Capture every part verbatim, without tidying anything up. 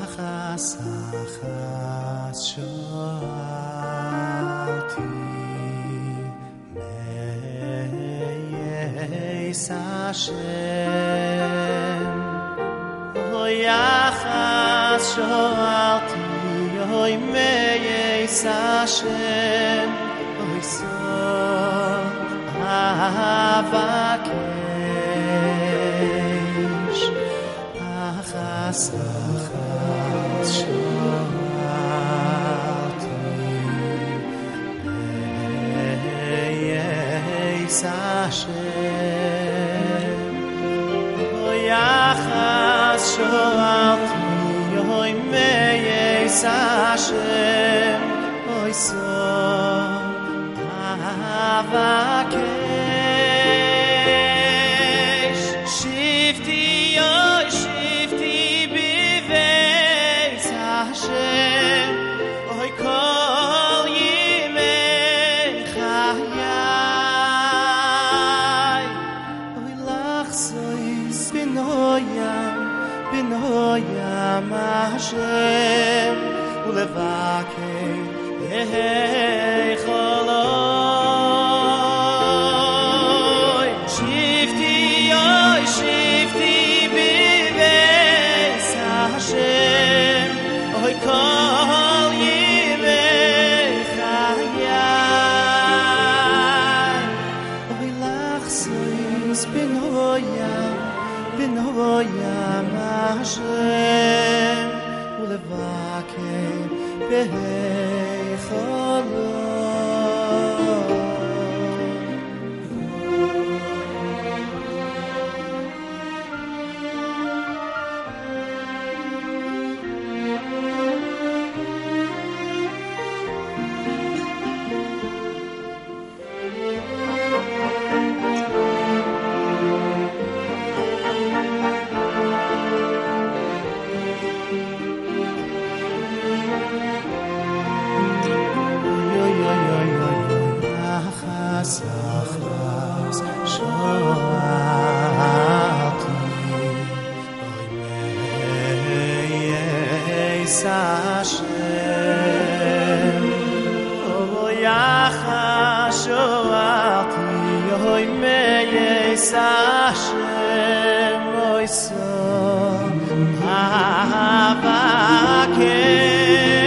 אחס אחס שאלתי מייס השם אוי אחס שאלתי אוי מייס השם אוי סוף אבקש אחס אחס שאלתי מייס השם אוי אחס שאלתי אוי מייס השם אוי סוף אבקש שבתי אוי שבתי בבית השם אוי כל ימי חיי אוי לך זויס בנוים בנוים השם ולבקש hey kholoi shifti oy shifti biveis hashem oy kol yimei chayai oy lach sois benoyam benoyam hashem ulevakei behei kholoi אחס שאלתי אוי מייס השם אוי אחס שאלתי אוי מייס השם אוי סוף אבקש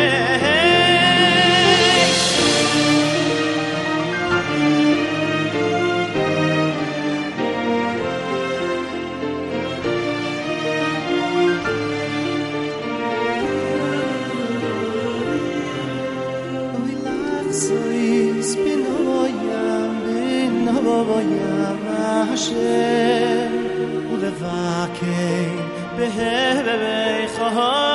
sois benoyam benoyam Hashem ulevakei behei